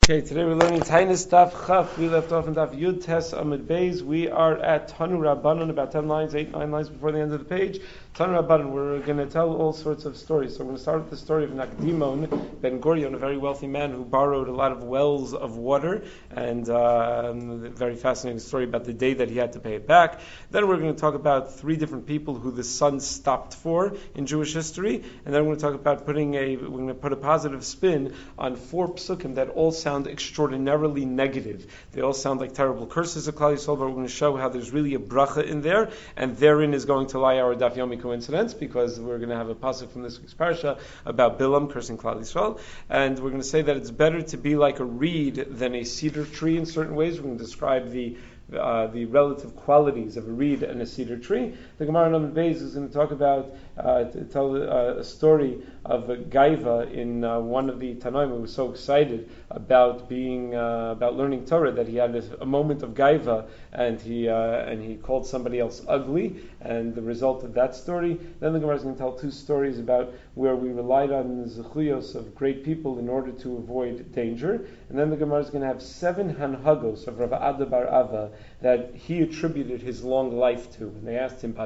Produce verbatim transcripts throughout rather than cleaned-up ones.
Okay, today we're learning Tainis Daf Chaf. We left off in Daf Yud Tes Amid Beis. We are at Tanu Rabbanon, about ten lines, eight, nine lines before the end of the page. Tanu Rabbanon, we're going to tell all sorts of stories. So we're going to start with the story of Nakdimon Ben Gurion, a very wealthy man who borrowed a lot of wells of water, and uh, a very fascinating story about the day that he had to pay it back. Then we're going to talk about three different people who the sun stopped for in Jewish history, and then we're going to talk about putting a, we're going to put a positive spin on four psukim that all sound extraordinarily negative. They all sound like terrible curses of Klal Yisrael, but we're going to show how there's really a bracha in there, and therein is going to lie our Daf Yomi coincidence, because we're going to have a pasuk from this week's parasha about Bilam cursing Klal Yisrael, and we're going to say that it's better to be like a reed than a cedar tree in certain ways. We're going to describe the Uh, the relative qualities of a reed and a cedar tree. The Gemara in Amud Beis is going to talk about, uh, to tell uh, a story of a Gaiva in uh, one of the Tanoim who was so excited about being uh, about learning Torah that he had a, a moment of Gaiva, and he uh, and he called somebody else ugly, and the result of that story. Then the Gemara is going to tell two stories about where we relied on the zechuyos of great people in order to avoid danger, and then the Gemara is going to have seven hanhagos of Rav Ada bar Ava that he attributed his long life to. When they asked him,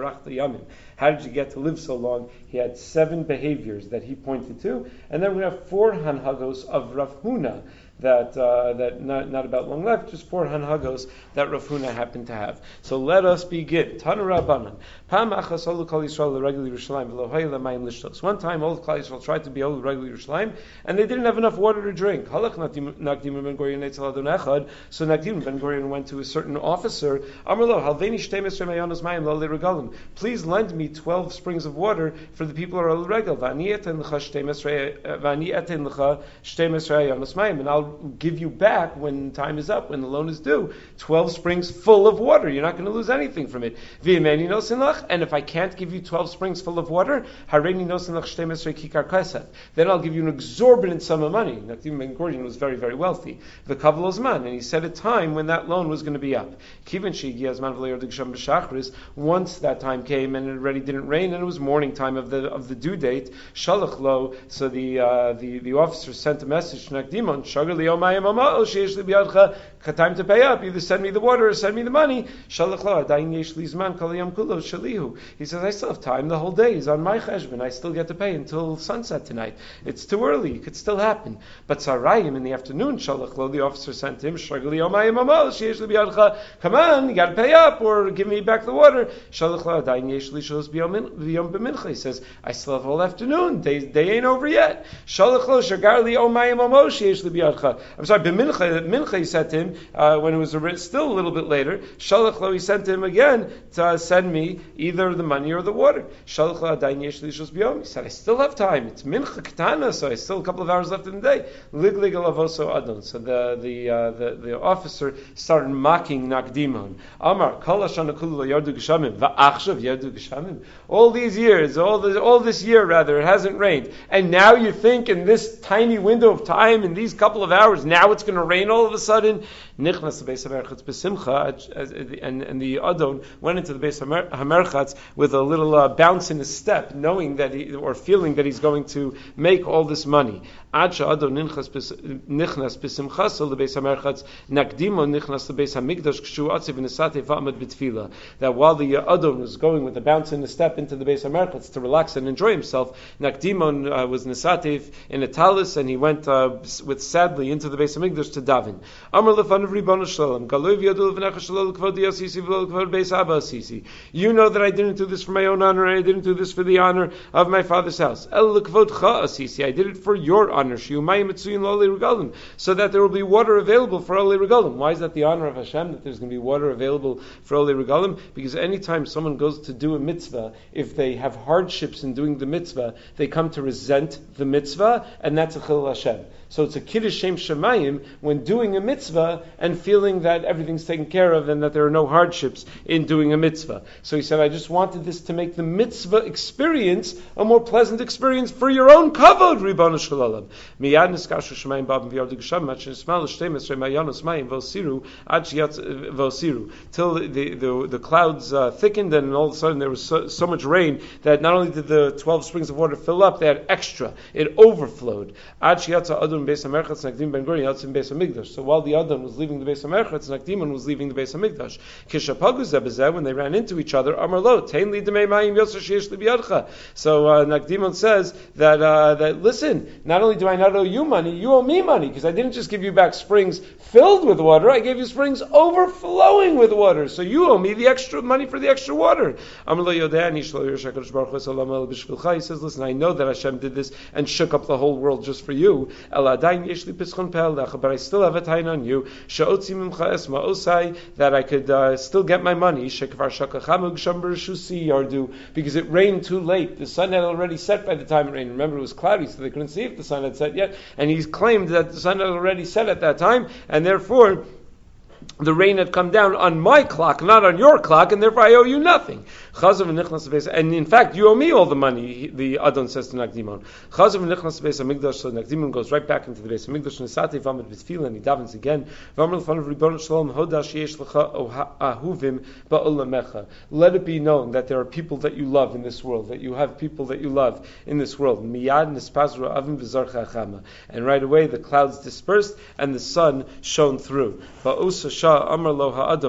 how did you get to live so long? He had seven behaviors that he pointed to. And then we have four hanhagos of Rav Huna, that uh, that not, not about long life, just four hanhagos that Rav Huna happened to have. So let us begin. Tanu Rabbanan. Pam achas olu Klal Yisrael l'regel Yerushalayim v'lo hayla mayim lishtos. One time, all of Klal Yisrael tried to be olu l'regel Yerushalayim, and they didn't have enough water to drink. Halach Nakdim ben Gurion etzel adon echad. So Nakdim ben Gurion went to a certain officer. Amar lo halveni shtei mesrei mayonos mayim lo leregalim. Please lend me twelve springs of water for the people who are olu l'regel. V'ani eten l'cha shtei mesrei v'ani eten l'cha shtei mesrei mayonos mayim, and I'll give you back when time is up, when the loan is due, twelve springs full of water. You're not going to lose anything from it. And if I can't give you twelve springs full of water, then I'll give you an exorbitant sum of money. Nakdim ben Gurion was very, very wealthy. The Kaval Ozman, and he set a time when that loan was going to be up. Once that time came and it already didn't rain, and it was morning time of the of the due date, Shalach lo, so the uh, the the officer sent a message to Nakdimon, time to pay up, either send me the water or send me the money. He says, I still have time, the whole day is on my cheshbon, I still get to pay until sunset tonight. It's too early, it could still happen. But Sarayim in the afternoon, the officer sent him, come on, you got to pay up or give me back the water. He says, I still have all afternoon, day, day ain't over yet. I'm sorry, b'mincha, mincha he said to him, uh, when it was a, still a little bit later, Shalach lo, he sent to him again to uh, send me either the money or the water. Shalach lo adayin yesh li shos b'yom. He said, I still have time. It's mincha ketana, so I still have a couple of hours left in the day. Lig lig alavoso adon. So the the, uh, the the officer started mocking Nakdimon. Amar kol hashana kulu lo yardu geshamim va'achshav yardu geshamim. All these years, all this all this year rather, it hasn't rained, and now you think in this tiny window of time, in these couple of hours, now it's going to rain all of a sudden. Nichnas the Beis Hamerchatz b'simcha, and and the Adon went into the Beis Hamerchatz with a little uh, bounce in his step, knowing that he, or feeling that he's going to make all this money. Ad she'Adon nichnas b'simcha, so the Beis Hamerchatz nakdimo nichnas the Beis Hamikdash kshu atziv v'nesatei v'amad b'tfila. That while the Adon was going with a bounce in his step into the Beis Hamerchatz to relax and enjoy himself, Nakdimon uh, was nesatev in a talus, and he went uh, with sadly into the Beis Hamikdash to daven. Amar lefan of Ribbon Shalom, Galuv Yadul v'nechas shalol kavod yasisi v'lo kavod Beis Abba asisi. You know that I didn't do this for my own honor, and I didn't do this for the honor of my father's house. El kavod cha asisi. I did it for your honor. Shiumayim mitzuyin lo regalim, so that there will be water available for ole regalim. Why is that the honor of Hashem, that there's going to be water available for ole regalim? Because anytime someone goes to do a mitzvah, if they have hardships in doing the mitzvah, they come to resent the mitzvah, and that's a chilul Hashem. So it's a kiddush shem shemayim when doing a mitzvah and feeling that everything's taken care of and that there are no hardships in doing a mitzvah. So he said, I just wanted this to make the mitzvah experience a more pleasant experience for your own kavod, Ribbon Shalom. Miyad niskashu shemayim b'avim v'yardu gesham machin ismal l'shtei mesrei mayanos mayim v'osiru ad sheyatz v'osiru, till the the, the clouds uh, thickened, and all of a sudden there was so, so much rain that not only did the twelve springs of water fill up, they had extra. It overflowed. Ad sheyatz adon Adon Beis HaMerchatz Nakdim Ben Gurion Yotzim Beis HaMikdash. So while the Adon was leaving the Beis HaMerchatz, Nakdimon was leaving the Beis HaMikdash. Kishapagu Zeh B'zeh, when they ran into each other, Amar Lo, Tein Li Demei Mayim Yosser Sheyesh Li B'yadcha. So uh, Nakdimon says that, uh, that, listen, not only do I not owe you money, you owe me money, because I didn't just give you back springs filled with water, I gave you springs overflowing with water. So you owe me the extra money for the extra water. He says, listen, I know that Hashem did this and shook up the whole world just for you. But I still have a tain on you, that I could uh, still get my money, because it rained too late. The sun had already set by the time it rained. Remember, it was cloudy, so they couldn't see if the sun had set yet. And he's claimed that the sun had already set at that time, and therefore the rain had come down on my clock, not on your clock, and therefore I owe you nothing. And in fact, you owe me all the money, the Adon says to Nakdimon. So Nakdimon goes right back into the Beis HaMikdash, and he davens again. Let it be known that there are people that you love in this world, that you have people that you love in this world. And right away the clouds dispersed and the sun shone through. And at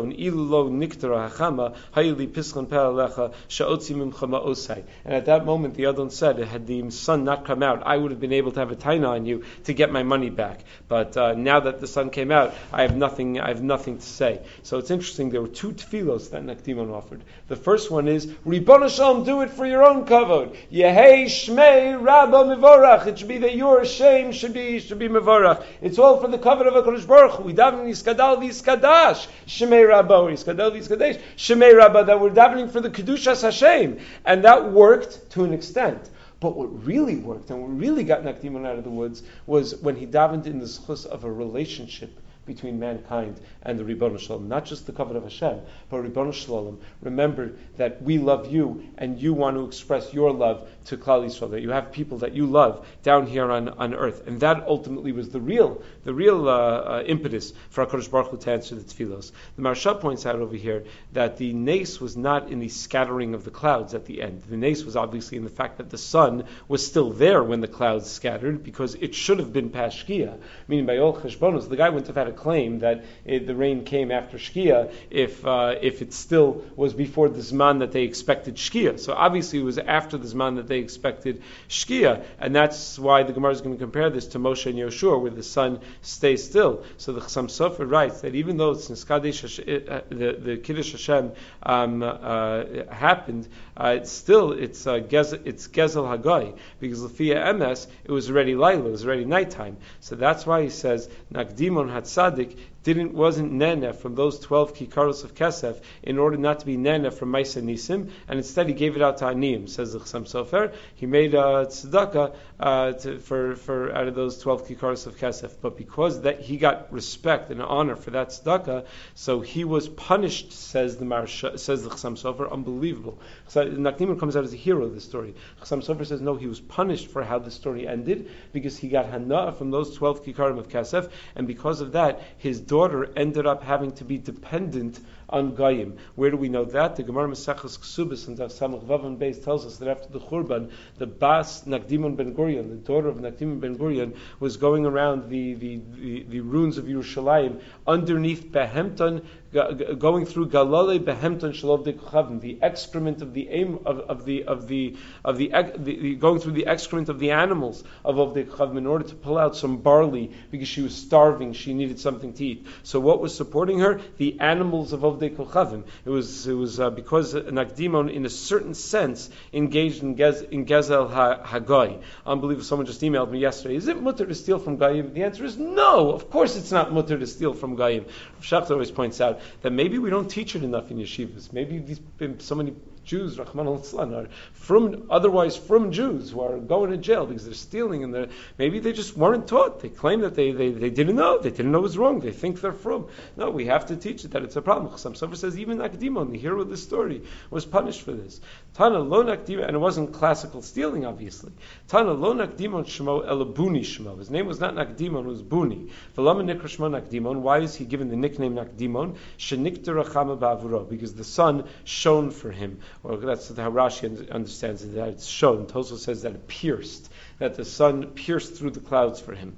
that moment the Adon said, had the sun not come out, I would have been able to have a taina on you to get my money back. But uh, now that the sun came out, I have nothing I have nothing to say. So it's interesting, there were two tefillos that Nakdimon offered. The first one is, Ribono Shalom, do it for your own kavod. Yehei Shmei Rabba Mevorach. It should be that your shame should be should be Mevorach. It's all for the kavod of HaKadosh Baruch Hu. We daven Yiskadal Yiskadash. Shmei Rabba, or Yiskadal Yiskadesh. Shmei Rabba, that we're davening for the Kedushas Hashem. And that worked to an extent. But what really worked, and what really got Nakdimon out of the woods, was when he davened in the zchus of a relationship between mankind and the Ribono Shalom. Not just the kavod of Hashem, but Ribono Shalom. Remember that we love you, and you want to express your love to Klal Yisrael, that you have people that you love down here on, on earth. And that ultimately was the real the real uh, uh, impetus for HaKadosh Baruch Hu to answer the tefillos. The Maharsha points out over here that the nace was not in the scattering of the clouds at the end. The nace was obviously in the fact that the sun was still there when the clouds scattered, because it should have been past Shkia. Meaning, by all cheshbonos, the guy wouldn't have had a claim that it, the rain came after Shkia if uh, if it still was before the Zman that they expected Shkia. So obviously it was after the Zman that they expected Shkia, and that's why the Gemara is going to compare this to Moshe and Yoshua, where the sun stays still. So the Chassam Sofer writes that even though it's Niskadesh, uh, the, the Kiddush Hashem um, uh, happened, uh, it's still it's uh, gez, it's Gezel Hagai, because Lefia M S it was already Laila, it was already nighttime. So that's why he says Nakdimon Hatzadik didn't wasn't nene from those twelve kikaros of kesef in order not to be nene from Maisa Nisim, and instead he gave it out to Aniyim. Says the Chassam Sofer, he made a tzedakah uh, to, for for out of those twelve kikaros of kesef. But because that he got respect and honor for that tzedakah, so he was punished. Says the Maharsha, says the Chassam Sofer, unbelievable. So Nakdimon comes out as a hero of the story. Chassam Sofer says no, he was punished for how the story ended because he got hana from those twelve kikarim of kesef, and because of that, his daughter ended up having to be dependent on Goyim. Where do we know that? The Gemara Maseches Ksubis and Samach Vav and Beis tells us that after the Churban, the Bas Nakdimon Ben Gurion, the daughter of Nakdimon Ben Gurion, was going around the, the, the, the ruins of Yerushalayim underneath Behemton, going through Galale Behemton Shalov de Kochavim, the excrement of the aim of, of the of the of the, the, the going through the excrement of the animals of Ovdei Kochavim in order to pull out some barley because she was starving, she needed something to eat. So what was supporting her? The animals of Ovdei Kochavim. It was it was uh, because Nakdimon, in a certain sense, engaged in Gez, in Gezel Hagoy. Unbelievable. Someone just emailed me yesterday. Is it mutter to steal from Goyim? The answer is no. Of course, it's not mutter to steal from Goyim. Shachter always points out that maybe we don't teach it enough in yeshivas. Maybe these so many Jews, Rahman al-Islam, are from otherwise from Jews who are going to jail because they're stealing, and they're, maybe they just weren't taught. They claim that they, they, they didn't know. They didn't know it was wrong. They think they're from. No, we have to teach it that it's a problem. Chassam Sofer says even Nakdimon, the hero of the story, was punished for this. Tana lo Nakdimon, and it wasn't classical stealing, obviously. Tana lo Nakdimon shmo elabuni shmo. His name was not Nakdimon, it was Buni. V'lama nikra shmo Nakdimon. Why is he given the nickname Nakdimon? Shenikta rachama ba'avuro, because the sun shone for him. Or that's how Rashi understands it, that it's shown. Tosfos says that it pierced, that the sun pierced through the clouds for him.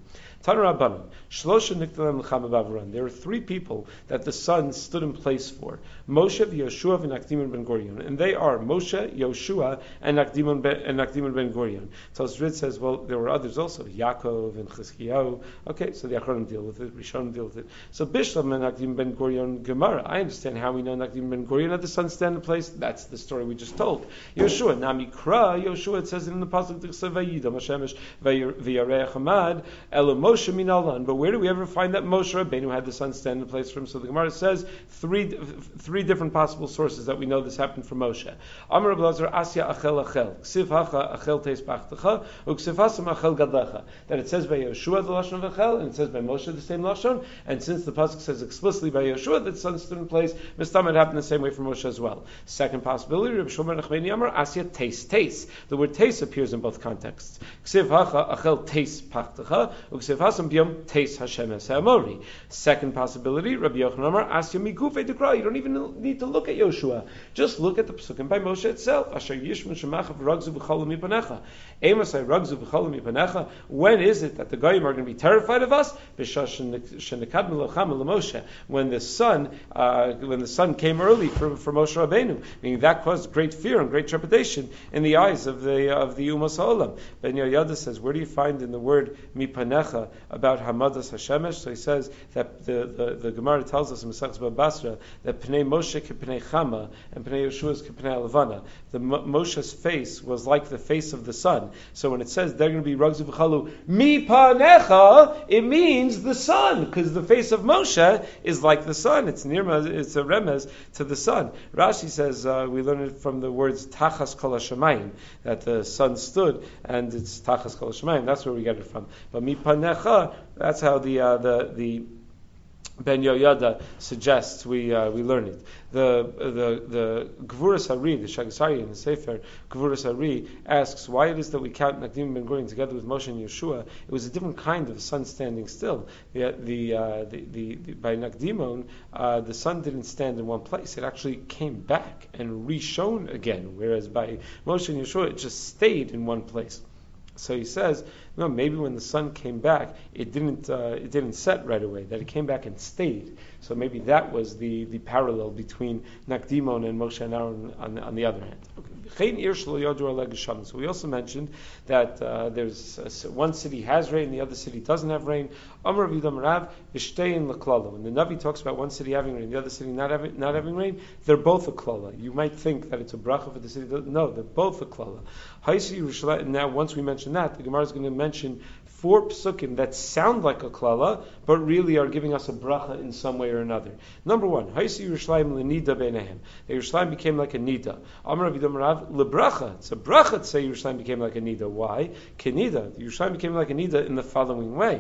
Tanu Rabbanan, Shlosha Nikdalim L'chama Bavran. There are three people that the sun stood in place for: Moshe, Yoshua, and Nakdiman ben Gurion, and they are Moshe, Yoshua, and Nakdiman ben, and Nakdiman ben Gurion. Tosfos says, well, there were others also, Yaakov and Chizkiyahu. Okay, so the Achronim deal with it, Rishonim deal with it. So Bishlam and Nakdiman ben Gurion Gemara. I understand how we know Nakdiman ben Gurion had the sun stand in place. That's the story we just told. Yoshua, Namikra, Yoshua, it says in the pasuk Vayidam Hashemesh V'Yareach Hamad Elo Moshe Minalan. But where do we ever find that Moshe Rabbeinu had the sun stand in place for him? So the Gemara says three three different possible sources that we know this happened for Moshe. Amar Rav Elazar Asya Achel Achel Ksiv Hacha Achel Teis Bachtecha Uksiv Hasam Achel Gadlecha. That it says by Yoshua the lashon of Achel, and it says by Moshe the same lashon. And since the pasuk says explicitly by Yoshua that the sun stood in place, Mistam it happened the same way for Moshe as well. Second possibility, Rabbi Shlomo Nachmani Amar Asya Teis Teis. The word Teis appears in both contexts. Ksiv Hacha Achel Teis Bachtecha Uksiv Hasam Biyom Teis Hashem Amori. Second possibility, Rabbi Yochanan Amar Asya Migufe Dekra. You don't even need to look at Yoshua. Just look at the psukim by Moshe itself. Asher Yishman Shemachav Ragzu V'Cholam Mipanecha. Amosai Ragzu V'Cholam Mipanecha. When is it that the Goyim are going to be terrified of us? When the sun, uh, when the sun came early for, for Moshe Rabbeinu, meaning that caused great fear and great trepidation in the eyes of the of the Umas Ha'olam. Ben Yoyada says, where do you find in the word Mipanecha about Hamadas Hashemesh? So he says that the, the, the Gemara tells us in Masechus Baba Basra that Pnei Moshe k'Pnei Chama and Pnei Yeshua is k'Pnei Levana. The Moshe's face was like the face of the sun. So when it says they're going to be Ragzu V'Chalu Mipanecha, it means the sun, because the face of Moshe is like the sun. It's nirma, it's a remez to the sun. Rashi says uh, we learn it from the words Tachas Kol HaShamayim, that the sun stood, and it's Tachas Kol HaShamayim. That's where we get it from. But Mipanecha, that's how the uh, the the Ben Yoyada suggests we uh, we learn it. The the the Gvuras Hari, the Shagasari in the Sefer Gvuras Hari asks why it is that we count Nakdim ben Gurion together with Moshe and Yeshua. It was a different kind of sun standing still. The the uh, the, the, the by Nakdimon uh, the sun didn't stand in one place. It actually came back and re-shone again. Whereas by Moshe and Yeshua it just stayed in one place. So he says, no, maybe when the sun came back, it didn't uh, it didn't set right away. That it came back and stayed. So maybe that was the, the parallel between Nakdimon and Moshe and Aaron on, on the other hand. So we also mentioned that uh, there's a, one city has rain, the other city doesn't have rain. Amar Vidam Rav V'shtein L'klala. When the Navi talks about one city having rain, the other city not having not having rain, they're both a klala. You might think that it's a bracha for the city. No, they're both a klala. Now, once we mention that, the Gemara is going to mention four psukim that sound like a klala, but really are giving us a bracha in some way or another. Number one, Haisi Yerushalayim lenida beinehem. The Yerushalayim became like a nida. Amar Avidam Rav lebracha. It's a bracha to say Yerushalayim became like a nida. Why? Kenida. Yerushalayim became like a nida in the following way.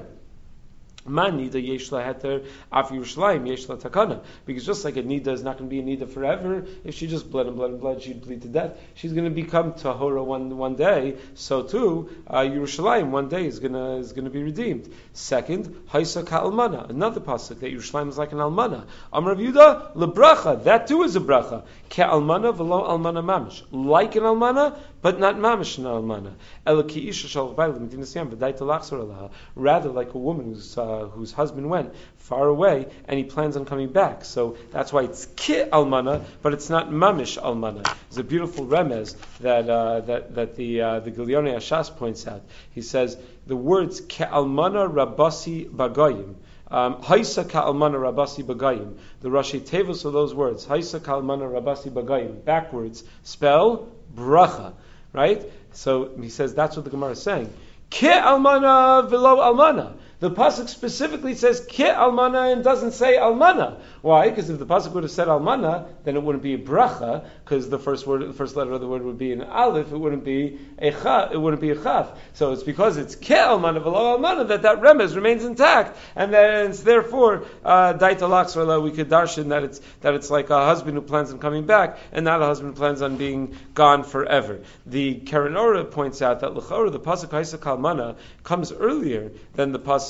Man nida yesh la heter af Yerushalayim yesh la takana. Because just like a nida is not going to be a nida forever, if she just bled and bled and bled, she'd bleed to death. She's going to become tahora one one day. So too, uh, Yerushalayim one day is going to is going to be redeemed. Second, haisa ka almana. Another pasuk that Yerushalayim is like an almana. Amar Rav Yehuda lebracha. That too is a bracha. Ke almana v'lo almana mamish. Like an almana, but not mamish an almana. Elaki isha shalach bayil medinas yam v'dai talachzor alaha. Rather, like a woman who's uh, whose husband went far away and he plans on coming back. So that's why it's ki almana, but it's not mamish almana. It's a beautiful remez that uh, that that the uh, the Gilyonei Hashas points out. He says the words ki almana rabasi bagayim. Um, Haisa ka'almana rabasi bagayim. The Rashi Tevos of those words, Haisa ka'almana rabasi bagayim, backwards, spell bracha, right? So he says that's what the Gemara is saying. Ki almana v'lo almana. The pasuk specifically says ki almana and doesn't say almana. Why? Because if the pasuk would have said almana, then it wouldn't be a bracha, because the first word, the first letter of the word would be an aleph. It wouldn't be a chaf. It wouldn't be a chaf. So it's because it's ki almana v'lo almana that that remez remains intact, and then it's therefore daita lachsrala. We could darshan that it's that it's like a husband who plans on coming back, and not a husband who plans on being gone forever. The Karen Ora points out that l'chora the pasuk haisa kalmana comes earlier than the pasuk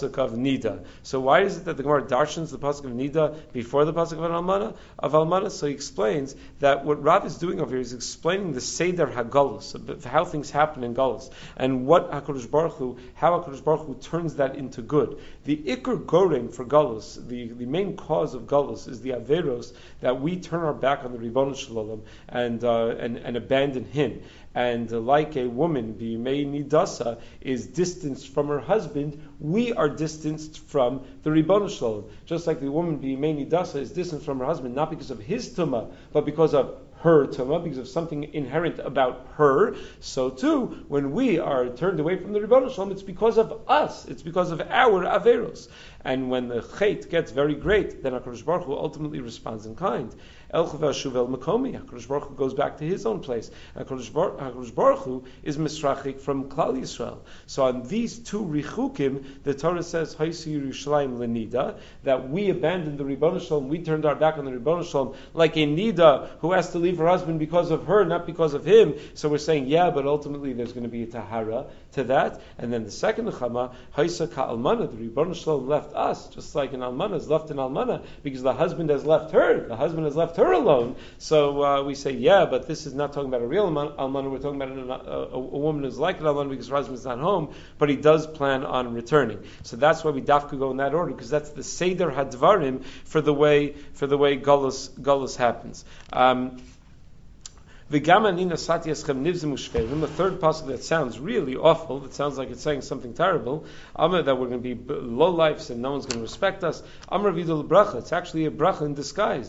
pasuk of Nida. So why is it that the Gemara darshans the pasuk of Nida before the pasuk of Almana? Of Almana? So he explains that what Rav is doing over here is explaining the Seder HaGalus, how things happen in Galus, and what HaKadosh Baruch Hu, how HaKadosh Baruch Hu turns that into good. The Iker Goreng for Galus, the, the main cause of Galus, is the Averos, that we turn our back on the Ribono Shel Olam and, uh, and and abandon Him. And uh, like a woman, B'yimei Nidasa, is distanced from her husband, we are distanced from the Ribono Shel Olam. Just like the woman, B'yimei Nidasa, is distanced from her husband, not because of his tumah, but because of her tumah, because of something inherent about her. So too, when we are turned away from the Ribono Shel Olam, it's because of us. It's because of our Averos. And when the chait gets very great, then HaKadosh Baruch Hu ultimately responds in kind. El Chavel Shuvel Makomi. HaKadosh Baruch Hu goes back to his own place. HaKadosh Baruch, HaKadosh Baruch Hu is Misrachik from Klal Yisrael. So on these two Richukim, the Torah says, Haisi Yerushalayim Lenida, that we abandoned the Ribono Shel Olam, we turned our back on the Ribono Shel Olam, like a Nida who has to leave her husband because of her, not because of him. So we're saying, yeah, but ultimately there's going to be a Tahara to that. And then the second Nechama, Haisa Ka'almana, the Ribono Shel Olam left us, just like an Almana is left an Almana, because the husband has left her, the husband has left her alone. So uh, we say, yeah, but this is not talking about a real Almana, we're talking about an, a, a, a woman who's like an Almana because her husband's not home, but he does plan on returning. So that's why we dafka go in that order, because that's the Seder Hadvarim for the way for the way Gullus, Gullus happens. Um, The third pasuk that sounds really awful, that sounds like it's saying something terrible, Amr, that we're going to be low lives and no one's going to respect us. Amr vidul bracha, it's actually a bracha in disguise.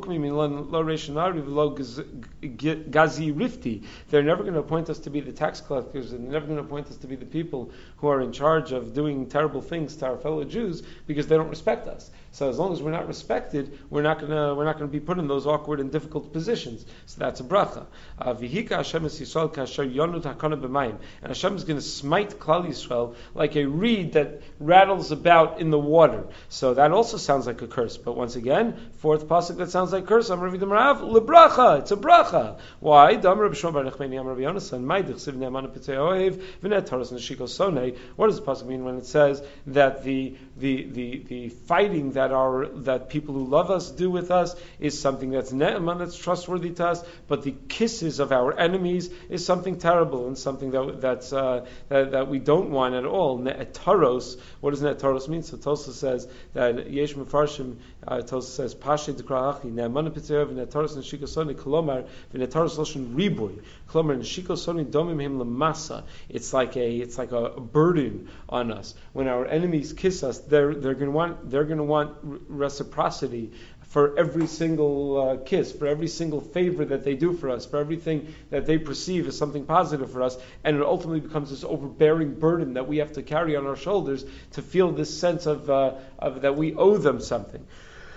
They're never going to appoint us to be the tax collectors, and they're never going to appoint us to be the people who are in charge of doing terrible things to our fellow Jews, because they don't respect us. So as long as we're not respected, we're not going to we're not going to be put in those awkward and difficult positions. So that's a bracha. Vihika Hashem es Yisrael kasher yonut hakana b'mayim, and Hashem is going to smite Klal Yisrael like a reed that rattles about in the water. So that also sounds like a curse. But once again, fourth pasuk that sounds like curse. Amar Vidim Rav lebracha. It's a bracha. Why? Damar b'shom barich meini Amar Yonasan Maidich siv ne'aman p'tzei ohev v'net taras neshiko sonei. What does the pasuk mean when it says that the the the the fighting that our that people who love us do with us is something that's ne'aman, that's trustworthy to us, but the kisses of our enemies is something terrible and something that that's uh, that, that we don't want at all. Ne'etaros. What does ne'etaros mean? So Tosa says that Yesh Mefarshim. Uh, Tosa says Pashe Dekraachi Ne'aman P'tzeir v'ne'etaros neshiko soni kolomar v'ne'etaros loshen riboy kolomar neshiko soni domim him lamasa. It's like a it's like a burden on us. When our enemies kiss us, they're they're going to want they're going to want reciprocity for every single uh, kiss, for every single favor that they do for us, for everything that they perceive as something positive for us, and it ultimately becomes this overbearing burden that we have to carry on our shoulders to feel this sense of, uh, of that we owe them something.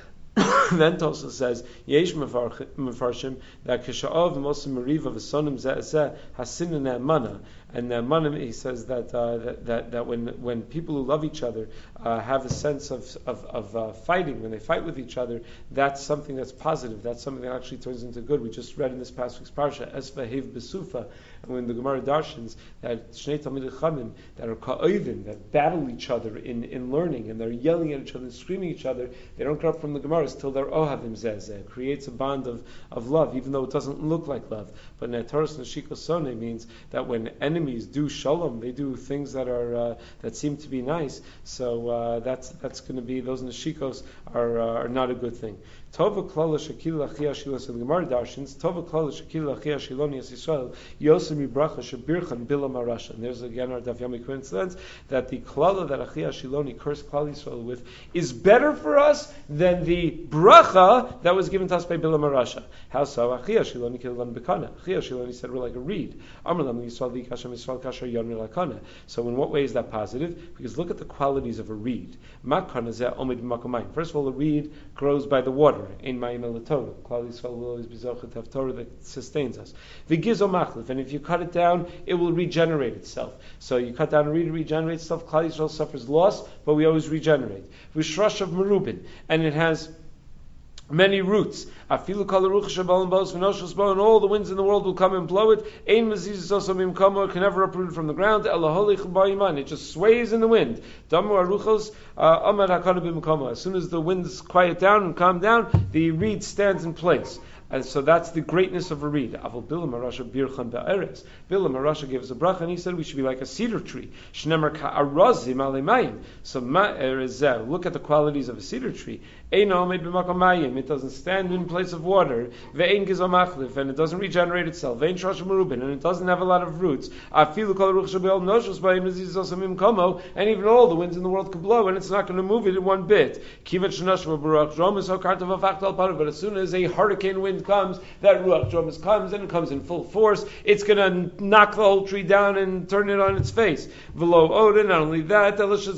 Then Tosa says, Yesh Mefarshim, that Kisha'ov Mosim Mariva V'sonim Zeh Hasinu Ne'amana. And Ne'amana, he says that, uh, that that that when when people who love each other uh, have a sense of of, of uh, fighting, when they fight with each other, that's something that's positive. That's something that actually turns into good. We just read in this past week's parsha, Esva Hev Besufa, and when the Gemara darshans that Shnei Talmidei Chachamim that are ka'oivim, that battle each other in, in learning, and they're yelling at each other and screaming at each other, they don't get up from the Gemaras till they're ohavim zeh. It creates a bond of, of love, even though it doesn't look like love. But Ne'taros Neshiko Sone means that when enemies do shalom, they do things that are uh, that seem to be nice. So uh, that's that's going to be, those neshikos are uh, are not a good thing. Tova klala shekil achia shilos in Gemara darshins. Tova klala shekil achia shiloni as Yisrael yosem ibracha shebirchan bila marasha. And there's again our Daf Yomi coincidence that the klala that achia shiloni cursed Klal Yisrael with is better for us than the bracha that was given to us by bila marasha. How so? Achia shiloni kilan bekana. Achia shiloni said we're like a reed. Amar lam Yisrael li kashem Yisrael kasher yonir lakana. So in what way is that positive? Because look at the qualities of a reed. Makana zeh omid b'makomayim. First of all, a reed grows by the water. In Mayim El Torah, Klal Yisrael will always be zochet to have Torah that sustains us. V'gizo machlif, and if you cut it down, it will regenerate itself. So you cut down a reed, it regenerates itself. Klal Yisrael suffers loss, but we always regenerate. V'shrosh of merubin, and it has many roots. Afilu kol haruch shebalim bos v'noshos bo, and all the winds in the world will come and blow it. Ein mezizis also mimkamo, it can never uproot it from the ground. Elaholich b'yiman, it just sways in the wind. Damu aruchos amad hakana b'mkamo. As soon as the winds quiet down and calm down, the reed stands in place. And so that's the greatness of a reed. Aval Bilam Arasha birchan ba'eres. Bilam Arasha gave us a bracha, and he said we should be like a cedar tree. Shnemer ka'arazim alemayim. So ma'erezeh. Look at the qualities of a cedar tree. Ein omed b'makom mayim. It doesn't stand in place of water. Ve'ein gizom achlif, and it doesn't regenerate itself. Ve'ein shrosh merubin, and it doesn't have a lot of roots. Afilu kol haruch shebe'ol noshos ba'im aziz osamim komo, and even all the winds in the world could blow, and it's not going to move it in one bit. Kivat shenosh v'baruch dromis hokartav afachtal paru. But as soon as a hurricane wind comes, that ruach dromis comes, and it comes in full force. It's going to knock the whole tree down and turn it on its face. V'lo odin, not only that,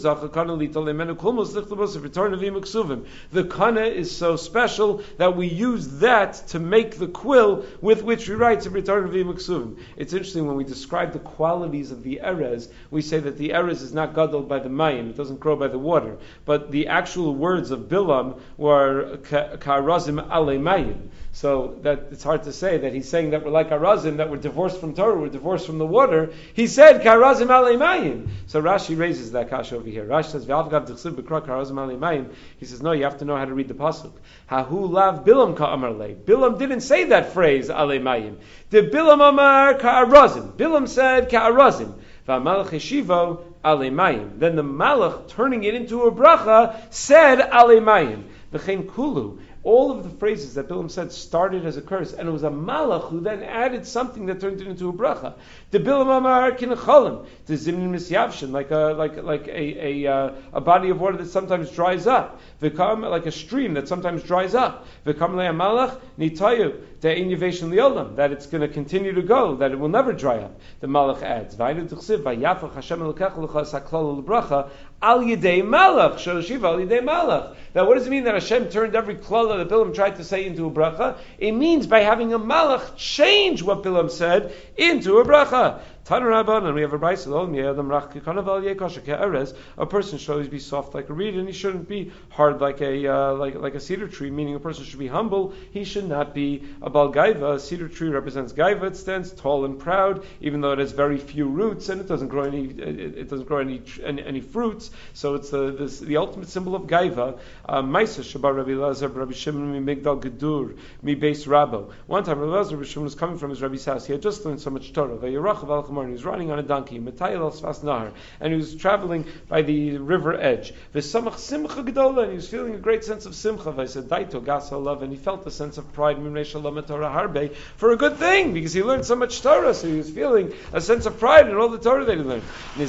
the kana is so special that we use that to make the quill with which we write to return Nevi'im Uksuvim. It's interesting when we describe the qualities of the erez, we say that the erez is not gadol by the mayim, it doesn't grow by the water, but the actual words of Bilam were ka'arazim alei mayim. So that it's hard to say that he's saying that we're like arazim, that we're divorced from Torah, we're divorced from the water. He said ka'arazim alei mayim. So Rashi raises that kasha over here. Rashi says v'avgav d'chsiv b'kra ka'arazim alei mayim. He says no, you have to know how to read the pasuk. Hahu lav Bilam ka'amar lei. Bilam didn't say that phrase alei mayim. The Bilam amar ka'arazim. Bilam said ka'arazim. V'amalach yeshivo alei mayim. Then the malach, turning it into a bracha, said alei mayim. V'chein kulu. All of the phrases that Bilam said started as a curse, and it was a malach who then added something that turned it into a bracha. The Bilam amar kinecholim, the zimnin misyavshin, like a like like a a, uh, a body of water that sometimes dries up. V'kam, like a stream that sometimes dries up. V'kam le'am malach nitayu de'in yiveshin liolam, that it's going to continue to go, that it will never dry up. The malach adds, v'aynu t'chsiv v'yafach Hashem elokech l'chas haklal l'bracha al yidei malach shorashiva al yidei malach. Now, what does it mean that Hashem turned every klala that Bilam tried to say into a bracha? It means by having a malach change what Bilam said into a bracha. And we have a brayso. A person should always be soft like a reed, and he shouldn't be hard like a uh, like like a cedar tree. Meaning, a person should be humble. He should not be a bal gaiva. A cedar tree represents gaiva. It stands tall and proud, even though it has very few roots and it doesn't grow any it, it doesn't grow any, any any fruits. So it's the this, the ultimate symbol of gaiva. Ma'isa shabar Rabbi Elazar, Rabbi Shimon mi Migdal Gedur mi Beis Rabo. One time, Rabbi Elazar, Rabbi Shimon was coming from his Rabbi's house. He had just learned so much Torah. And he was riding on a donkey, and he was traveling by the river edge. And he was feeling a great sense of simcha. And he felt a sense of pride for a good thing, because he learned so much Torah, so he was feeling a sense of pride in all the Torah that he learned.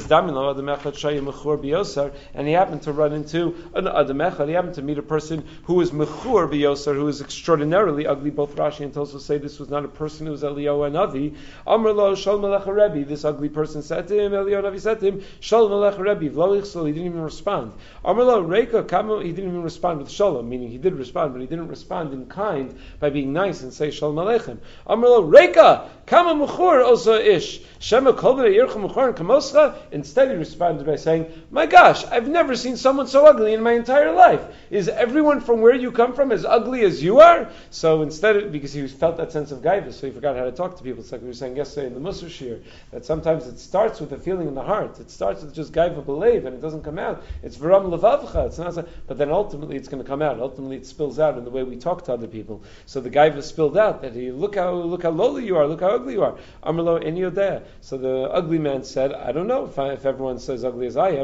And he happened to run into an Adam Echad. He happened to meet a person who was mechur b'yoser, who was extraordinarily ugly. Both Rashi and Tosfos say this was not a person who was Eliyahu and Avi. Amar lo shal melech Rebbe. This ugly person said to him, Eliyahu Navi said to him, Shalom Alech Rebbe, V'lo Yichsel, he didn't even respond. Amarlo Reika Kamo, he didn't even respond with Shalom, meaning he did respond, but he didn't respond in kind by being nice and say Shalom Aleichem. Amarlo Reika Kamo Mechur also Ish, Shema Kol B'nei Yircha Mechur and Kamoscha. Instead he responded by saying, my gosh, I've never seen someone so ugly in my entire life. Is everyone from where you come from as ugly as you are? So instead, of, because he felt that sense of gaiva, so he forgot how to talk to people. It's like we were saying yesterday in the Musar Shir, that sometimes it starts with a feeling in the heart. It starts with just gaiva believe, and it doesn't come out. It's v'ram levavcha. It's not, but then ultimately it's going to come out. Ultimately it spills out in the way we talk to other people. So the gaiva spilled out that he look how look how lowly you are, look how ugly you are. Amrlo eni yodea. So the ugly man said, I don't know if, I, if everyone says ugly as I am.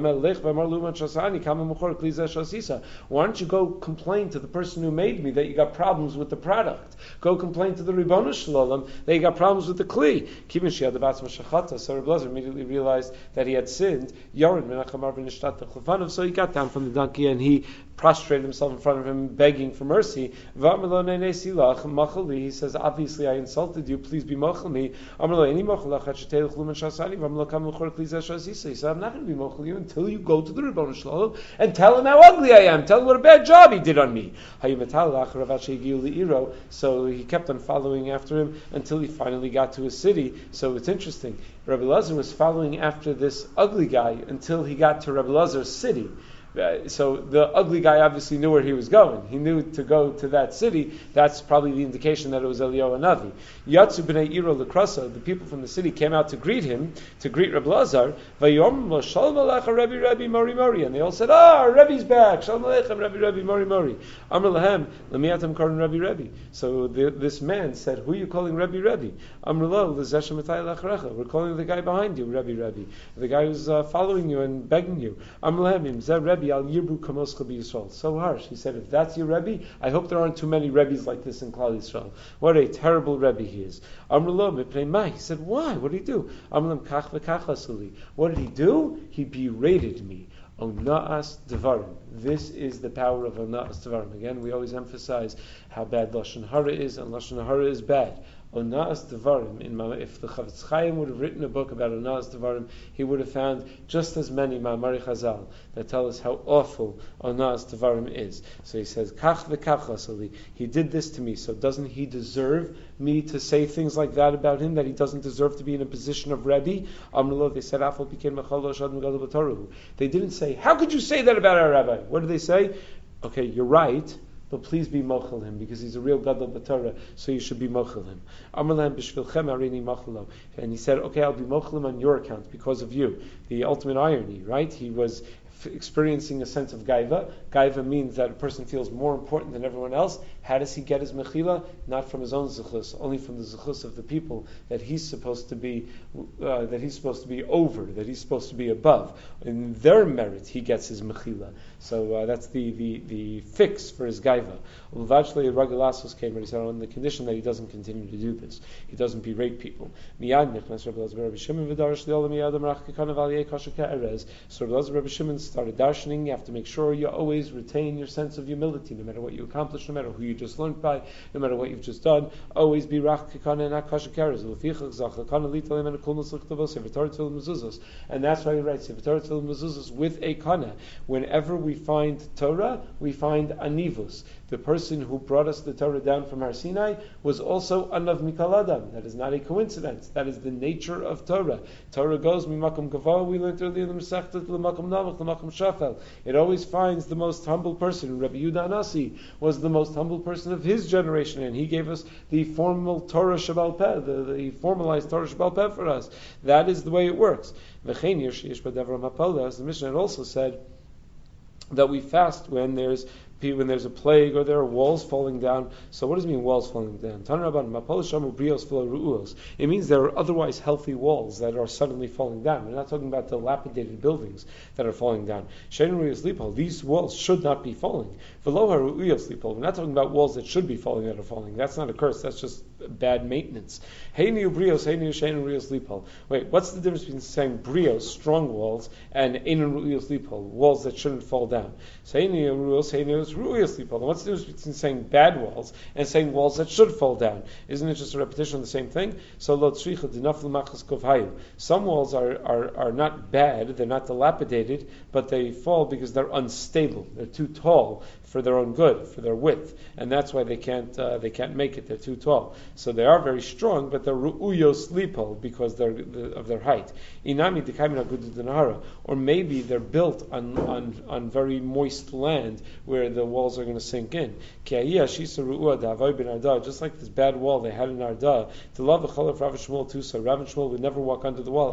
Why don't you go complain to the person who made me that you got problems with the product? Go complain to the Ribono Shel Olam that you got problems with the kli. So Rabbi Elazar immediately realized that he had sinned. So he got down from the donkey and he prostrated himself in front of him, begging for mercy. He says, obviously I insulted you, please be mochel me. He said, I'm not going to be mochel you until you go to the Ribono Shel Olam and tell him how ugly I am, tell him what a bad job he did on me. So he kept on following after him until he finally got to his city. So it's interesting, Rabbi Elazar was following after this ugly guy until he got to Rabbi Elazar's city. Uh, so the ugly guy obviously knew where he was going. He knew to go to that city. That's probably the indication that it was Eliyahu Hanavi. Yatsu b'nei Iro l'krasa, the people from the city came out to greet him, to greet Reb Lazar. Vayom lo shalom alecha Rabbi Rabbi Mori Mori, and they all said, "Ah, Rebbe's back. Shalom aleichem Rabbi Rabbi Mori Mori." Amar lahem lemiatam karin Rabbi Rabbi. So the, this man said, "Who are you calling Rabbi Rabbi?" Amar lo l'zeshem atay lacharecha. We're calling the guy behind you, Rabbi Rabbi, the guy who's uh, following you and begging you. Amar lahem im zeh Rebbe al yirbu kamoscha b'Yisrael. So harsh. He said, "If that's your Rebbe, I hope there aren't too many Rebbes like this in Klal Yisrael. What a terrible Rebbe he is." Amar lo mipnei mai. He said, "Why? What did he do?" Amar lam kach v'kach asuli. What did he do? He berated me. Ona'as devarim. This is the power of ona'as devarim. Again, we always emphasize how bad lashon hara is, and lashon hara is bad. Ona'as devarim. In Ma, if the Chavetz Chaim would have written a book about ona'as devarim, he would have found just as many Ma'amari Chazal that tell us how awful ona'as devarim is. So he says, "Kach v'kach asali." He did this to me. So doesn't he deserve me to say things like that about him? That he doesn't deserve to be in a position of Rebbe? Amrullah, they said, "Afal became mechal." They didn't say, "How could you say that about our rabbi?" What did they say? Okay, you're right, but please be mochel him, because he's a real gadol b'Torah, so you should be mochel him. Amrullah b'shvilchem arini mochelo, and he said, "Okay, I'll be mochel him on your account because of you." The ultimate irony, right? He was experiencing a sense of gaiva. Gaiva means that a person feels more important than everyone else. How does he get his mechila? Not from his own zechus, only from the zechus of the people that he's supposed to be, uh, that he's supposed to be over, that he's supposed to be above. In their merit, he gets his mechila. So uh, that's the, the, the fix for his gaiva. Ulvajle Ragalasos came, and he said, on the condition that he doesn't continue to do this, he doesn't berate people. Miyad nechnas Rabbi Elazar Rabbi Shimon v'darash li'olam miyad amrach kekanav aliyei kasher ke'erez. So Rabbi Elazar Rabbi Shimon started darshaning. You have to make sure you always retain your sense of humility, no matter what you accomplish, no matter who you just learned by, no matter what you've just done. Always be rach kekana and not kasher ke'erez. L'fichach zach lekana li'talim and kol nusach tavos sevatar tefillah mezuzos. And that's why he writes sevatar tefillah mezuzos with a kana. Whenever we find Torah, we find anivus. The person who brought us the Torah down from Har Sinai was also Anav Mikal Adam. That is not a coincidence. That is the nature of Torah. Torah goes mimakom gavah. We learned earlier in the Masechta l'makom navach l'makom shafel. It always finds the most humble person. Rabbi Yehuda Anasi was the most humble person of his generation, and he gave us the formal Torah Shabbal Peh, the, the formalized Torah Shabbal Peh for us. That is the way it works. V'chein yesh yesh b'devar mapola, as the Mishnah had also said, that we fast when there's when there's a plague or there are walls falling down. So what does it mean, walls falling down? It means there are otherwise healthy walls that are suddenly falling down. We're not talking about dilapidated buildings that are falling down. These walls should not be falling. We're not talking about walls that should be falling that are falling. That's not a curse. That's just bad maintenance. Wait, what's the difference between saying brios, strong walls, and walls that shouldn't fall down? What's the difference between saying bad walls and saying walls that should fall down? Isn't it just a repetition of the same thing? So some walls are, are, are not bad, they're not dilapidated, but they fall because they're unstable. They're too tall for their own good, for their width, and that's why they can't uh, they can't make it. They're too tall. So they are very strong, but they're ru'uyos lipol because they're the, of their height. Inami dekaimina gududanahara, or maybe they're built on, on on very moist land where the walls are going to sink in. Just like this bad wall they had in Arda, the love of Rav Shmuel too. So Rav Shmuel would never walk under the wall,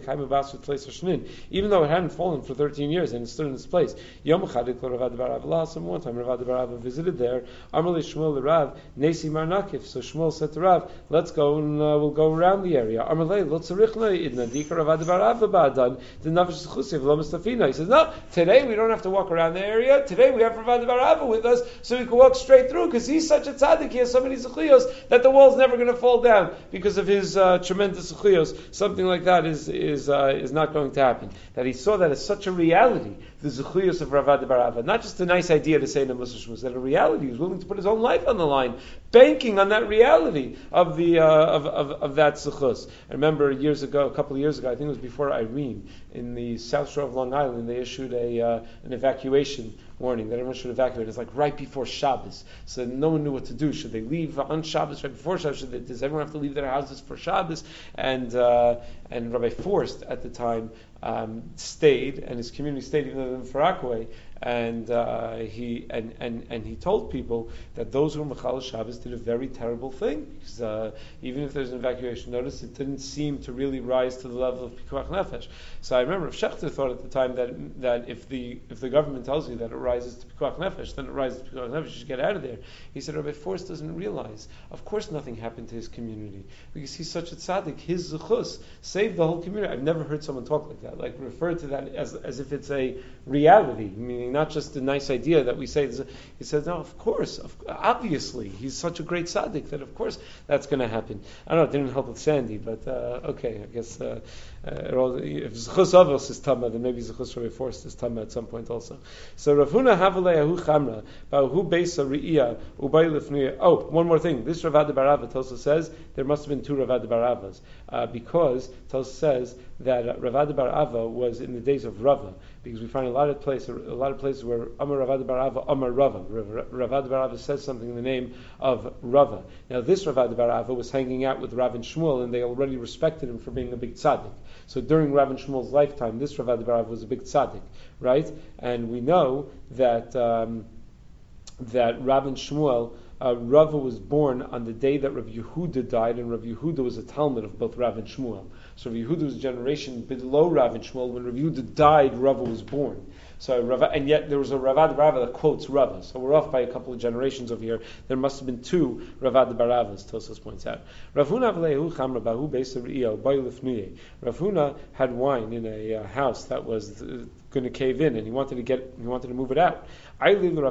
even though it hadn't fallen for thirteen years and it stood in its place. One time Rav Rav visited there. Amarli Shmuel the Rav Nesi Marnakif. So Shmuel said to Rav, "Let's go and uh, we'll go around the area." Amarli Lo Tzarichna Idna Dika Rav Rav Ba'adan the Nafesh Chusiv Lo Mustafina. He says, "No, today we don't have to walk around the area. Today we have Rav Rav with us, so we can walk straight through because he's such a tzaddik. He has so many zechuyos that the wall's never going to fall down because of his uh, tremendous zechuyos. Something like that is is uh, is not going to happen." That he saw that as such a reality, the zechuyos of Rav Rav, not just a nice idea to say in the Musar Shmuz, that a reality. He was willing to put his own life on the line, banking on that reality of the uh, of, of of that zechus. I remember years ago, a couple of years ago, I think it was before Irene, in the South Shore of Long Island, they issued a uh, an evacuation warning that everyone should evacuate. It's like right before Shabbos, so no one knew what to do. Should they leave on Shabbos right before Shabbos? Should they, does everyone have to leave their houses for Shabbos? And uh, and Rabbi Forst at the time um, stayed, and his community stayed even in Farakwe, and uh, he and, and, and he told people that those who were Mechal Shabbos did a very terrible thing, because uh, even if there's an evacuation notice, it didn't seem to really rise to the level of Pikuach Nefesh. So I remember Schechter thought at the time that that if the if the government tells you that it rises to Pikuach Nefesh, then it rises to Pikuach Nefesh, you should get out of there. He said Rabbi Forst doesn't realize, of course nothing happened to his community, because he's such a tzaddik, his zechus saved the whole community. I've never heard someone talk like that, like refer to that as as if it's a reality, meaning not just a nice idea that we say. He says, no, of course, of, obviously, he's such a great tzaddik that of course that's going to happen. I don't know, it didn't help with Sandy, but uh, okay, I guess uh, uh, if Zechus Avos is Tama, then maybe Zechus Rabbi Forst is Tama at some point also. So Rav Huna Havaleyahu Chamra, Ba'hu Beisa Re'iyah, Ubay Lefnuya. Oh, one more thing. This Ravad Barava Tosa says there must have been two Ravad Baravas, uh, because Tosa says that uh, Ravad Barava was in the days of Rava, because we find a lot of places, a lot of places where Amar Ravad Barava, Amar Rava. Ravad Barava says something in the name of Rava. Now this Ravad Barava was hanging out with Rav and Shmuel, and they already respected him for being a big tzaddik. So during Rav and Shmuel's lifetime, this Ravad Barava was a big tzaddik, right? And we know that um, that Rav and Shmuel, Uh, Rava was born on the day that Rav Yehuda died, and Rav Yehuda was a Talmud of both Rav and Shmuel. So Rav Yehuda was a generation below Rav and Shmuel. When Rav Yehuda died, Rava was born. So Rava, and yet there was a Ravad Barava that quotes Rava. So we're off by a couple of generations over here. There must have been two Ravad Baravas, Tosfos points out. Rav Huna v'leihu chamra bahu beis Re'iyah u'bay lefnuye. Rav Huna had wine in a uh, house that was uh, going to cave in, and he wanted to get, he wanted to move it out. So he said,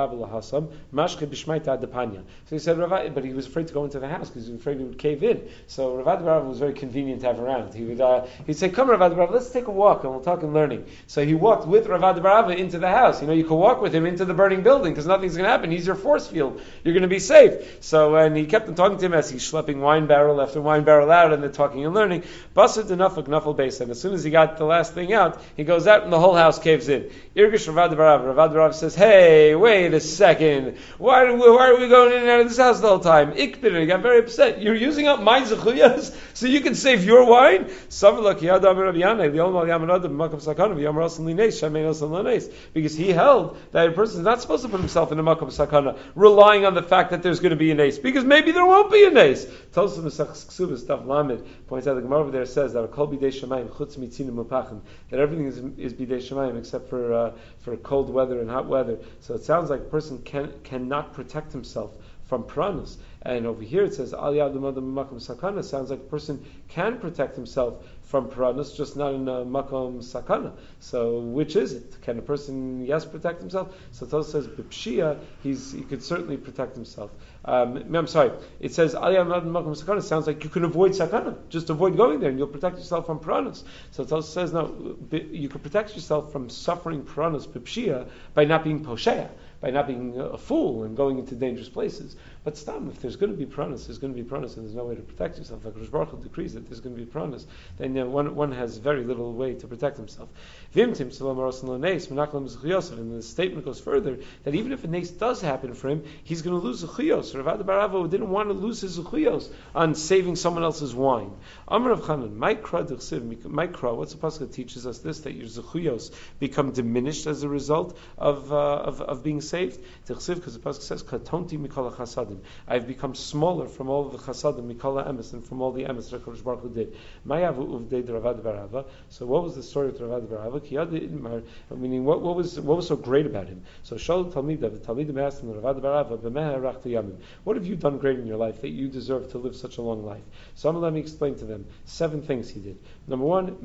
Ravad, but he was afraid to go into the house because he was afraid it would cave in. So Ravad Barava was very convenient to have around. He would, uh, he'd say, "Come, Ravad Barava, let's take a walk and we'll talk and learning." So he walked with Ravad Barava into the house. You know, you could walk with him into the burning building because nothing's going to happen. He's your force field. You're going to be safe. So, and he kept on talking to him as he's schlepping wine barrel after wine barrel out, and they're talking and learning. Basad denafak nafal beis, and as soon as he got the last thing out, he goes out and the whole house caves in. Irgish Ravad Barava. Ravad Barava says, "Hey, wait a second. Why, do we, why are we going in and out of this house the whole time?" Ikbid, he got very upset. "You're using up my zechuyas so you can save your wine?" Because he held that a person is not supposed to put himself in a makam sakana, relying on the fact that there's going to be an ace, because maybe there won't be an ace. Tosfos Mesach Ksubas Daf Lamed points out, the Gemara over there says that kol bidei shamayim chutz mitzinim upachim, that everything is, is bidei shamayim except for uh, for cold weather and hot weather. So it sounds like a person can cannot protect himself from piranhas. And over here it says Al Yad L'Madam Makom Sakana. Sounds like a person can protect himself from piranhas, just not in a Makom Sakana. So which is it? Can a person yes protect himself? So Tosfos says B'Pshia, he's he could certainly protect himself. Um, I'm sorry. It says Al Yad L'Madam Makom Sakana. Sounds like you can avoid Sakana. Just avoid going there, and you'll protect yourself from piranhas. So Tosfos says no, you can protect yourself from suffering piranhas B'Pshia by not being Posheya, by not being a fool and going into dangerous places. But stam, if there's going to be piranhas, there's going to be piranhas, and there's no way to protect yourself. Like Rosh Baruch Hu decrees that there's going to be piranhas, then you know, one one has very little way to protect himself. And the statement goes further that even if a nace does happen for him, he's going to lose zechuyos. Ravad Barava didn't want to lose his zechuyos on saving someone else's wine. Amar Rav Chanan, Mikra Mikra, what's the pasuk that teaches us this, that your zechuyos become diminished as a result of uh, of, of being saved? Because the pasuk says, Katonti mikol chasadim, I've become smaller from all of the chasadim, mikol emes, and from all the emes that Rosh Baruch Hu did. Mayavu uvdei Ravad Barava. So what was the story of Ravad Barava? Meaning, what, what was what was so great about him? So Shalom Talmidav, the Talmidim asked him, Ravad Barava, b'meh harachta yamim, what have you done great in your life that you deserve to live such a long life? So I'm let me explain to them seven things he did. Number one,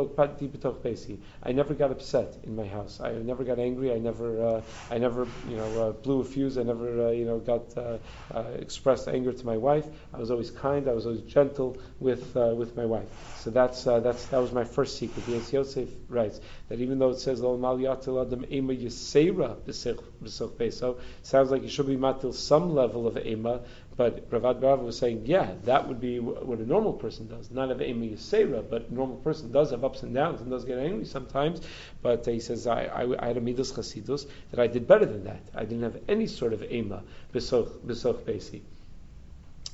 I never got upset in my house. I never got angry. I never, uh, I never, you know, uh, blew a fuse. I never, uh, you know, got uh, uh, expressed anger to my wife. I was always kind. I was always gentle with uh, with my wife. So that's uh, that's that was my first secret. The Eitz Yosef writes that even though it says Lo mal yatil adam ema yisera b'soch beso, sounds like you should be matil some level of ema. But Ravad Barava was saying, yeah, that would be what a normal person does. Not of ema yisera, but a normal person does have ups and downs and does get angry sometimes. But uh, he says, I, I, I had a midas chasidus that I did better than that. I didn't have any sort of ema b'soch b'soch besi.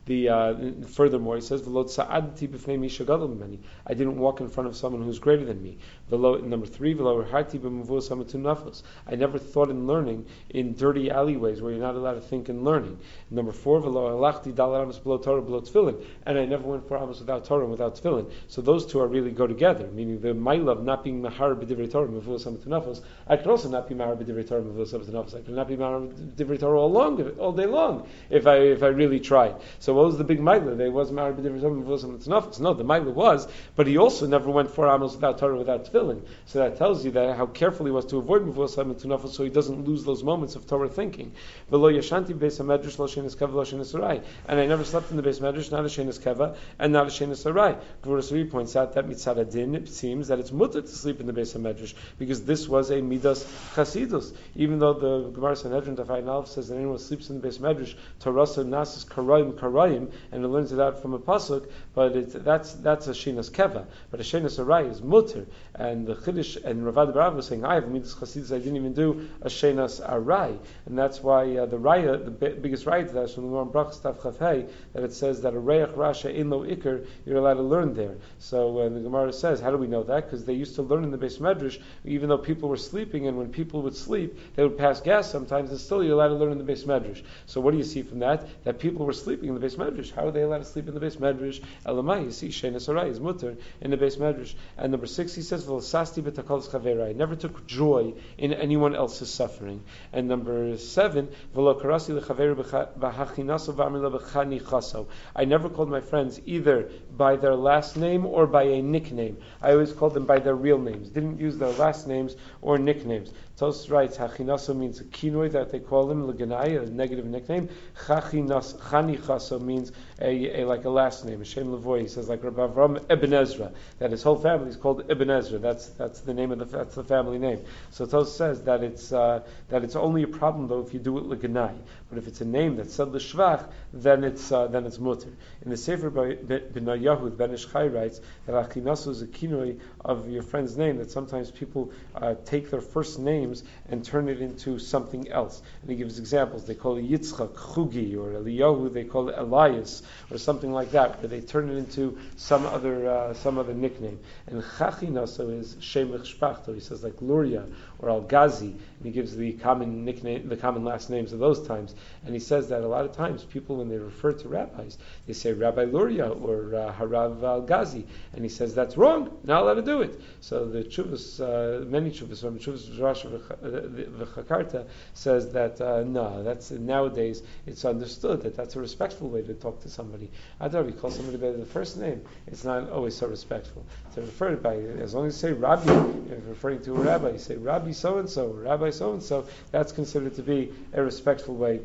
The uh, furthermore, he says, "V'lo tza'adti b'fnei mi shegadol mimeni." I didn't walk in front of someone who's greater than me. V'lo, number three, "V'lo harti b'mavus hamatun nafos." I never thought in learning in dirty alleyways where you're not allowed to think in learning. Number four, "V'lo halachti dal amos below Torah below tefillin," and I never went for amos without Torah and without tefillin. So those two are really go together. Meaning the ma'ila of not being mahar b'divrei Torah mavus hamatun nafos. I could also not be mahar b'divrei Torah mavus hamatun nafos. I could not be mahar b'divrei Torah all long, all day long, if I if I really tried. So what was the big ma'ila? There was mahar b'divrei Torah mavus hamatun nafos. No, the ma'ila was, but he also never went for amos without Torah without tefillin. So that tells you that how careful he was to avoid mavus hamatun nafos, so he doesn't lose those moments of Torah thinking. V'lo yashanti b'beis hamedrash lo shenis keva lo shenis arai. And I never slept in the beis medrash, not a shenis keva and not a shenis arai. Gvurasuri points out that mitzad adin, it seems that it's mutter to sleep in the beis hamedrash because this was a midas chasidus. Even though the Gemara Sanhedrin Daf Aleph says that anyone who sleeps in the beis medrash tarasa nasas karayim karayim, and it learns it out from a pasuk, but it, that's that's a shenas keva. But a shenas arai is mutter, and the chiddush and Ravad Barav was saying I have midas chasidus. I didn't even do a shenas arai, and that's why uh, the raya, the b- biggest raya to that is from the Gemara Brachas Daf Chafhei, that it says that a reich rasha in lo ikar, you're allowed to learn there. So uh, the Gemara says, how do we know that? Because they used to learn in the beis medrash, even though people were sleeping, and when people would sleep, they would pass gas sometimes, and still you're allowed to learn in the beis medrash. So what do you see from that? That people were sleeping in the beis medrash. How are they allowed to sleep in the beis medrash? Elamai, you see, shenas arai is mutter in the beis medrash. And number six, he says, v'lasasti b'takol chaverai. I never took joy in anyone else's suffering. And number seven, v'lo karasi l'chaveru b'hachinaso v'amila b'chani chaso. I never called my friends either by their last name or by a nickname. I always called them by their real names. Didn't use their last names or nicknames. Tos writes, Hachinaso means a kinoi that they call him, Leganai, a negative nickname. Chachinas, Chanichaso means a, a like a last name, a Shem Levoy. He says like Rabbi Avram Ibn Ezra, that his whole family is called Ibn Ezra. That's that's the name of the that's the family name. So Tos says that it's uh, that it's only a problem though if you do it Leganai. But if it's a name that's said l'shvach, then it's uh, then it's mutter. In the Sefer by B'nai Yahud, Ben Ish Chai writes that Achinasu is a kinoi of your friend's name. That sometimes people uh, take their first names and turn it into something else. And he gives examples. They call it Yitzchak Chugi, or Eliyahu they call it Elias, or something like that, where they turn it into some other uh, some other nickname. And Chachinasu is Shemich Shpachto. He says like Luria or Al Ghazi, and he gives the common nickname, the common last names of those times. And he says that a lot of times people, when they refer to rabbis, they say Rabbi Luria or uh, Harav Al Ghazi, and he says that's wrong. Not allowed to do it. So the Chuvas, uh, many Chuvas, from Chuvas Rosh V'Chakarta says that uh, no, that's nowadays it's understood that that's a respectful way to talk to somebody. I don't know if you call somebody by the first name, it's not always so respectful. To refer to by, as long as you say Rabbi, if referring to a rabbi, you say Rabbi so and so, Rabbi so and so. That's considered to be a respectful way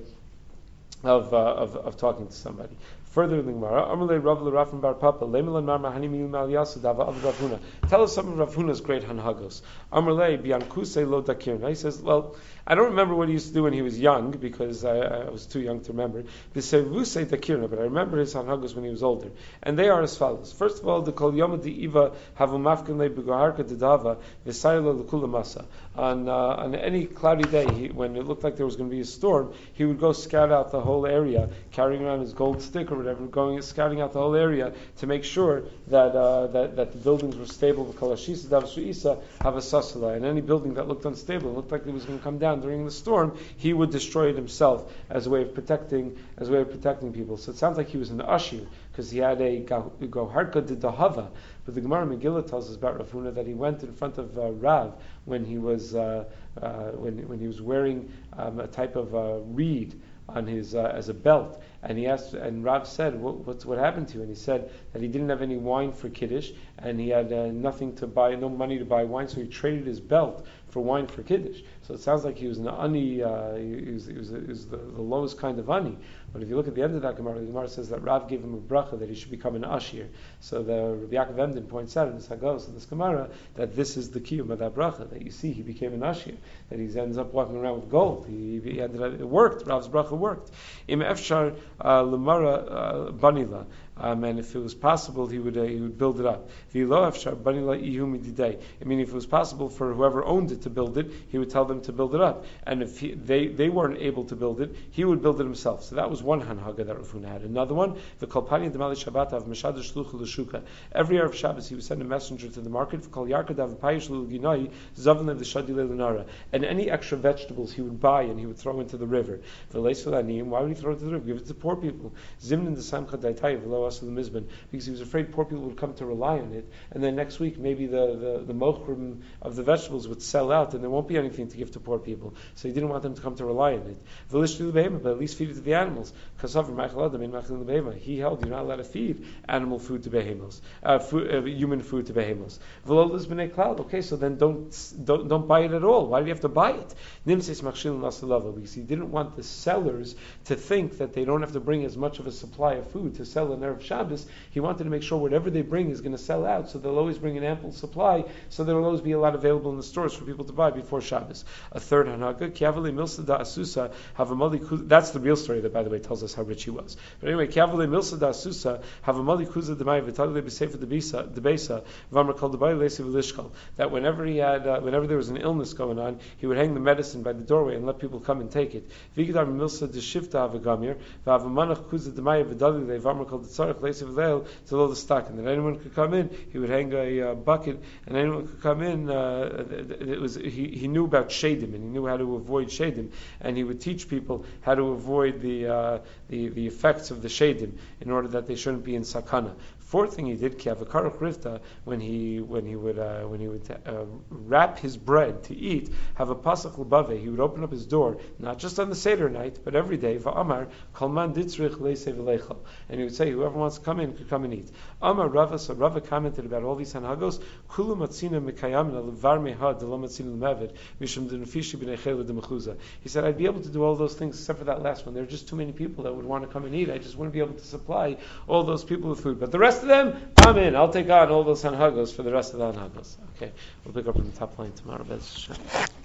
of, uh, of of talking to somebody. Further in the Gemara, Amalei Rav LeRafim Bar Papa, Leimelan Mar Mahani Mil Mal Yasu Dava Av Rav Huna. Tell us some of Rav Huna's great hanhagos. Amalei Biankuse Lo Dakir. He says, well, I don't remember what he used to do when he was young because I, I was too young to remember. V'sevuse Dakirna, but I remember his hanhagos when he was older, and they are as follows. First of all, the Kol Yom Di'iva Havu Mafkin Le B'Goharka Dedava V'Sayla L'Kula Masa. On uh, on any cloudy day, he, when it looked like there was going to be a storm, he would go scout out the whole area, carrying around his gold stick or whatever, going scouting out the whole area to make sure that uh, that, that the buildings were stable. And any building that looked unstable, looked like it was going to come down during the storm, he would destroy it himself as a way of protecting as a way of protecting people. So it sounds like he was an ashir because he had a goharka de dahava. But the Gemara Megillah tells us about Rav Huna that he went in front of uh, Rav when he was uh, uh, when when he was wearing um, a type of uh, reed on his uh, as a belt, and he asked, and Rav said, what, what's what happened to you? And he said that he didn't have any wine for Kiddush, and he had uh, nothing to buy, no money to buy wine, so he traded his belt for wine for Kiddush. So it sounds like he was an ani, uh, he was, he was, he was the, the lowest kind of ani. But if you look at the end of that Gemara, the Gemara says that Rav gave him a bracha that he should become an ashir. So the Rabbi Yaakov Emden points out in this Hagos, in this Gemara, that this is the kiyum of that bracha, that you see he became an ashir, that he ends up walking around with gold. He, he ended up, it worked, Rav's bracha worked. Im efshar lemara banila. um, and if it was possible, he would uh, he would build it up. I mean, if it was possible for whoever owned it to build it, he would tell them to build it up. And if he, they, they weren't able to build it, he would build it himself. So that was one hanhaga that Rav Huna had. Another one, the Kalpani Demali Shabbat of Meshad Shluch L'Shuka. Every Erev Shabbos, he would send a messenger to the market for Kol Yarkad Av Payish L'Ginai Zavin Lev Shadi Le'Lenara. And any extra vegetables he would buy and he would throw into the river. Why would he throw it into the river? Give it to poor people. Zimnin the Samcha Daitay V'Lo Asal Mizban, because he was afraid poor people would come to rely on it, and then next week maybe the the, the mochrim of the vegetables would sell out, and there won't be anything to give to poor people. So he didn't want them to come to rely on it. But at least feed it to the animals. He held you're not allowed to feed animal food to behemoths, uh, food, uh, human food to behemoths. Okay, so then don't, don't don't buy it at all. Why do you have to buy it? Because he didn't want the sellers to think that they don't have to bring as much of a supply of food to sell on Erev Shabbos. He wanted to make sure whatever they bring is going to sell out, so they'll always bring an ample supply, so there will always be a lot available in the stores for people to buy before Shabbos. A third hanaga, Kiavale Milsa da Asusa have a mali. That's the real story that, by the way, tells us how rich he was. But anyway, Kiavale Milsa da Asusa have a mali kuza demai v'tadle b'sefer debisa debesa v'amar kol debai leisi v'lishkal. That whenever he had, uh, whenever there was an illness going on, he would hang the medicine by the doorway and let people come and take it. Vigdar Milsa de Shifta Avagamir v'avamanach kuza demai v'dadle v'amar kol detzarich leisi v'leil to load the stock, and then anyone could come in. He would hang a uh, bucket, and anyone could come in. Uh, it was he, he knew about shadim, and he knew how to avoid shadim, and he would teach people how to avoid the uh, the, the effects of the shadim in order that they shouldn't be in sakana. Fourth thing he did, kiavakarach rifta, when he when he would uh, when he would uh, wrap his bread to eat, have a pasach l'bave. He would open up his door not just on the seder night, but every day. Va'amar kalman ditzrich leisei v'leichel, and he would say, whoever wants to come in could come and eat. Amar Rava, so Rava commented about all these hanhagos. Kulu matzina mikayamna levar mehad delo matzina lemevid mishum denufishi b'nei chela demechuza. He said, I'd be able to do all those things except for that last one. There are just too many people that would want to come and eat. I just wouldn't be able to supply all those people with food. But the rest of them, I'm in. I'll take on all those hanhagos for the rest of the hanhagos. Okay, we'll pick up from the top line tomorrow.